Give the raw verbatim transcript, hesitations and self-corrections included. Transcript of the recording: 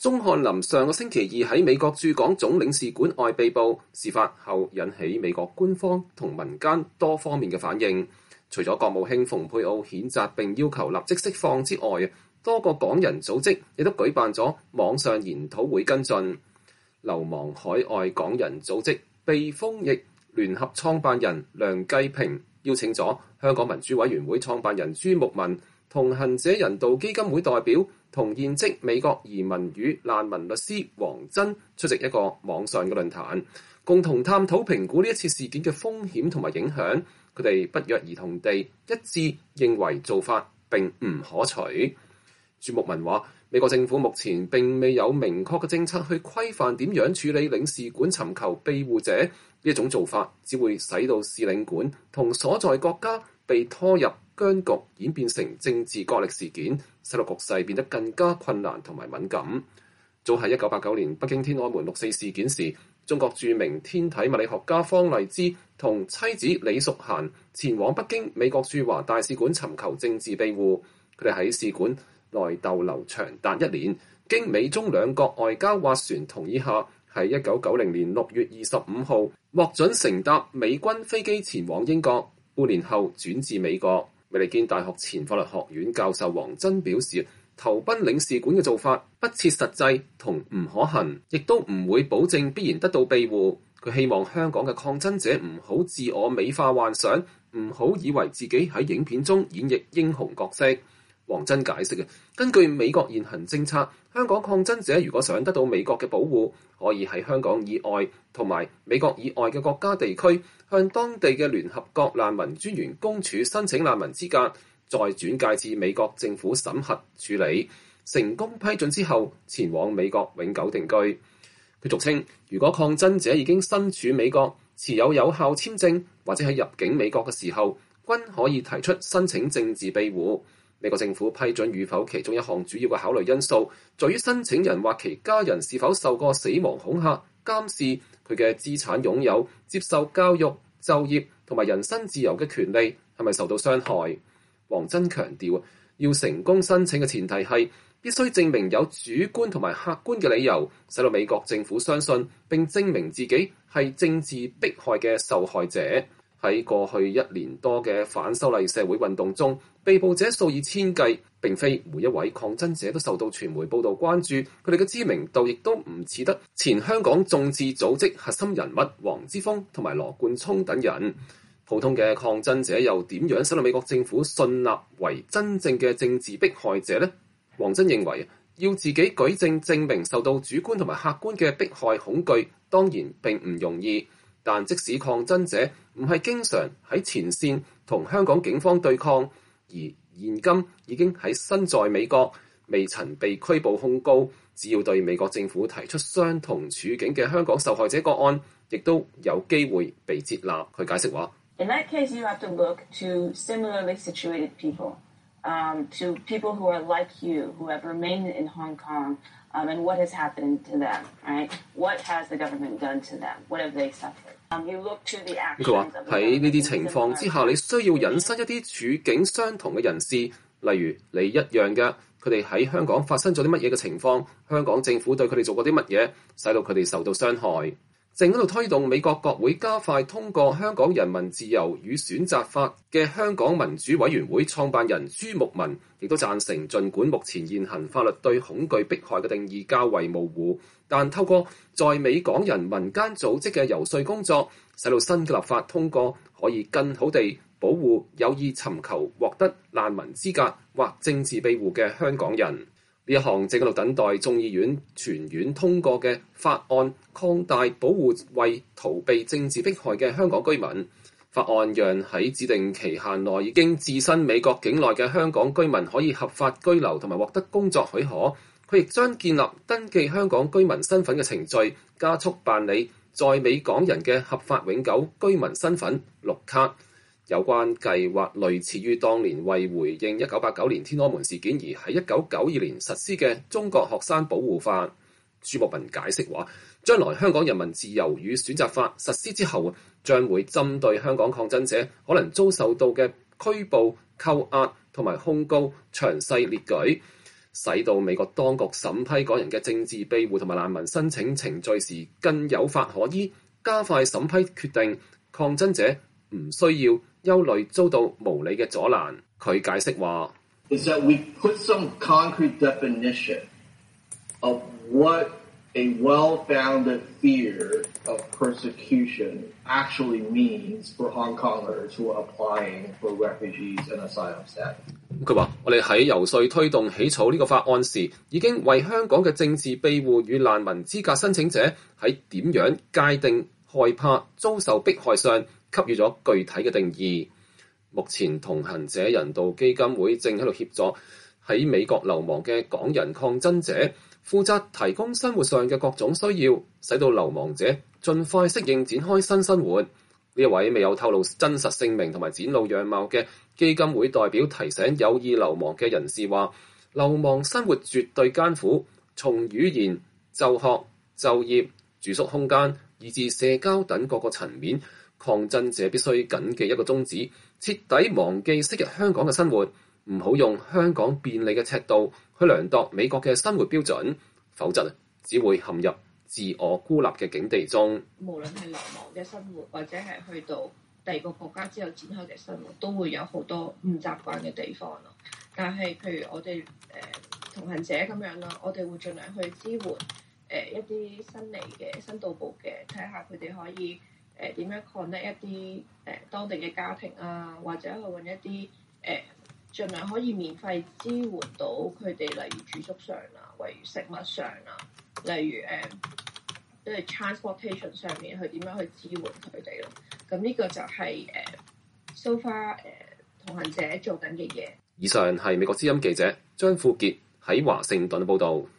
鍾翰林上個星期二喺美國駐港總領事館外被捕，事發後引起美國官方同民間多方面嘅反應。除咗國務卿蓬佩奧譴責並要求立即釋放之外，多個港人組織亦都舉辦咗網上研討會跟進。流亡海外港人組織避風翼聯合創辦人梁繼平邀請咗香港民主委員會創辦人朱牧民、同行者人道基金會代表同現職美國移民與難民律師黃珍出席一個網上嘅論壇，共同探討評估呢一次事件嘅風險同埋影響。佢哋不約而同地一致認為做法並唔可取。朱牧民話：美國政府目前並未有明確嘅政策去規範點樣處理領事館尋求庇護者，呢一種做法只會使到使領館同所在國家被拖入僵局，演變成政治角力事件，使到局勢變得更加困難同埋敏感。早喺一九八九年北京天安門六四事件時，中國著名天體物理學家方勵之同妻子李淑嫻前往北京美國駐華大使館尋求政治庇護。佢哋喺使館內逗留長達一年，經美中兩國外交斡旋同意下，喺一九九零年六月二十五號獲准乘搭美軍飛機前往英國，半年後轉至美國。美利堅大學前法律學院教授黃珍表示，投奔領事館嘅做法不切實際同唔可行，亦都唔會保證必然得到庇護。佢希望香港嘅抗爭者唔好自我美化幻想，唔好以為自己喺影片中演繹英雄角色。黃珍解釋嘅，根據美國現行政策，香港抗爭者如果想得到美國嘅保護，可以喺香港以外同埋美國以外嘅國家地區，向當地嘅聯合國難民專員公署申請難民資格，再轉介至美國政府審核處理，成功批准之後，前往美國永久定居。佢俗稱，如果抗爭者已經身處美國，持有有效簽證或者喺入境美國嘅時候，均可以提出申請政治庇護。美國政府批准與否其中一項主要嘅考慮因素，在於申請人或其家人是否受過死亡恐嚇、監視，佢嘅資產擁有、接受教育、就業同埋人身自由嘅權利係咪受到傷害。黃珍強調，要成功申請嘅前提係必須證明有主觀同埋客觀嘅理由，使到美國政府相信並證明自己係政治迫害嘅受害者。喺過去一年多嘅反修例社會運動中，被捕者數以千計，並非每一位抗爭者都受到傳媒報導關注，佢哋嘅知名度亦都唔似得前香港眾志組織核心人物黃之鋒同埋羅冠聰等人。普通嘅抗爭者又點樣使到美國政府信納為真正嘅政治迫害者呢？黃珍認為，要自己舉證證明受到主觀同埋客觀嘅迫害恐懼，當然並唔容易。但即使抗爭者唔係經常喺前線同香港警方對抗，而現今已經喺身在美國，未曾被拘捕控告，只要對美國政府提出相同處境嘅香港受害者個案，亦都有機會被接納。佢解釋話 ：In that case, you have to look to similarly situated people, um, to people who are like you, who have remained in Hong Kong, um, and what has happened to them, right? What has the government done to them? What have they suffered? Um, you look to the actions of the government. 喺呢啲情況之下，你需要引申一啲處境相同嘅人士，例如你一樣嘅，佢哋喺香港發生咗啲乜嘢嘅情況，香港政府對佢哋做過啲乜嘢，使到佢哋受到傷害。正喺度推動美國國會加快通過《香港人民自由與選擇法》嘅香港民主委員會創辦人朱牧民，亦都贊成，儘管目前現行法律對恐懼迫害嘅定義較為模糊，但透過在美港人民間組織嘅遊說工作，使到新嘅立法通過，可以更好地保護有意尋求獲得難民資格或政治庇護嘅香港人。呢一項正喺度等待眾議院全院通過嘅法案，擴大保護為逃避政治迫害嘅香港居民。法案讓喺指定期限內已經置身美國境內嘅香港居民可以合法居留同埋獲得工作許可。佢亦將建立登記香港居民身份嘅程序，加速辦理在美港人嘅合法永久居民身份綠卡。有關計劃類似於當年為回應一九八九年天安門事件而喺一九九二年實施嘅中國學生保護法。朱牧民解釋話，將來香港人民自由與選擇法實施之後，將會針對香港抗爭者可能遭受到嘅拘捕、扣押同埋控告詳細列舉。 使到美國當局審批港人嘅政治庇護同埋難民申請程序時更有法可依，加快審批決定，抗爭者唔需要憂慮遭到無理嘅阻攔。佢解釋話 is that we put some concrete definition of what a well-founded fear of persecution actually means for Hong Kongers who are applying for refugees and asylum status. 佢話：我哋喺游說推動起草呢個法案時，已經為香港嘅政治庇護與難民資格申請者喺點樣界定害怕遭受迫害上給予咗具體嘅定義。目前同行者人道基金會正喺度協助喺美國流亡嘅港人抗爭者，負責提供生活上嘅各種需要，使到流亡者盡快適應展開新生活。呢一位未有透露真實姓名同埋展露樣貌嘅基金會代表提醒有意流亡嘅人士話：流亡生活絕對艱苦，從語言、就學、就業、住宿空間，以至社交等各個層面，抗爭者必須謹記一個宗旨：徹底忘記昔日香港嘅生活，唔好用香港便利嘅尺度去量度美國嘅生活標準，否則只會陷入自我孤立嘅境地中。 無論係流亡嘅生活，或者係去到第二個國家之後展開嘅生活，都會有好多唔習慣嘅地方咯。但係譬如我哋誒、呃、同行者咁樣啦，我哋會盡量去支援誒、呃、一啲新嚟嘅新到埗嘅，睇下佢哋可以誒點、呃、樣 connect 一啲誒、呃、當地嘅家庭啊，或者去揾一啲誒、呃、盡量可以免費支援到佢哋，例如住宿上啊，例如食物上啊，例如誒即係 transportation 上面去點樣去支援佢哋咯。咁呢個就係誒 so far 誒同行者做緊嘅嘢。 以上係美國之音記者張富傑喺華盛頓報導。